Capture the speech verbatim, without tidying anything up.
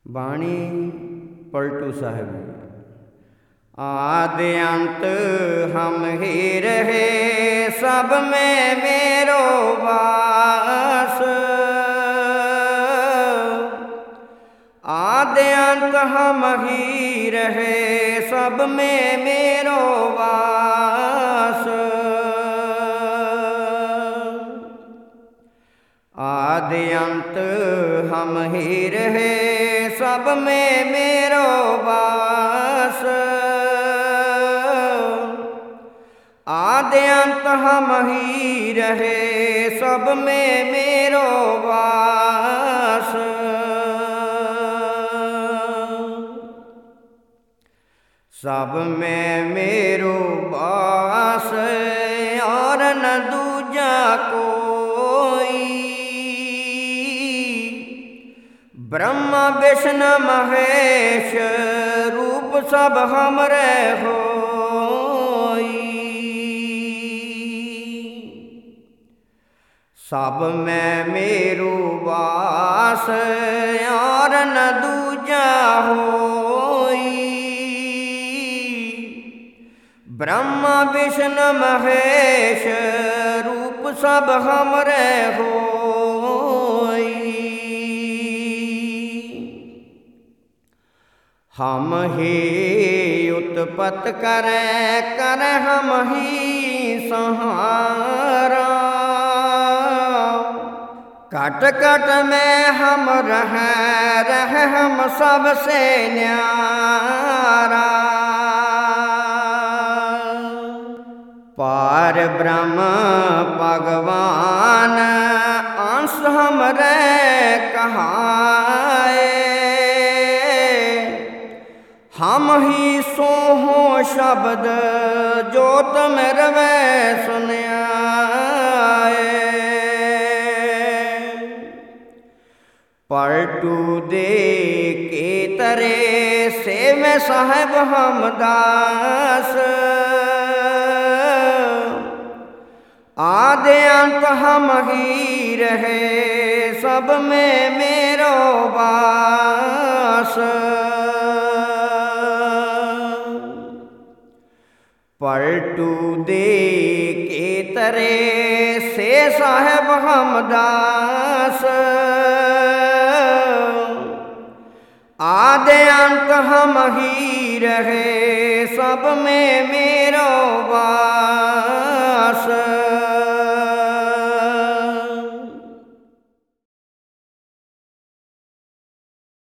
बाणी पलटू साहिब। आदि अंत हम ही रहे, सब में मेरो वास। आदि अंत हम ही रहे, सब में मेरो वास। आदि अंत हम ही रहे, सब में मेरो वास। आदि अंत हम ही रहे, सब में मेरो वास। सब में मेरो वास और न दूजा कोई। ब्रह्मा विष्णु महेश रूप सब हमरे होई। सब में मेरो वास और न दूजा होई। ब्रह्मा विष्णु महेश रूप सब हमरे होई। हम ही उत्पत करें करें हम ही संहारा। कट कट में हम रह रह हम सबसे न्यारा। पार ब्रह्म भगवान अंश हमरे कहाए। हम ही सोहो शब्द जोत में रवे सुनाए। पलटू दे के तरे से मैं साहेब हम दास। आदि अंत हम ही रहे, सब में मेरो वास। पलटू दे के तरे से साहेब हम दास। आदि अंत हम ही रहे, सब में मेरो वास।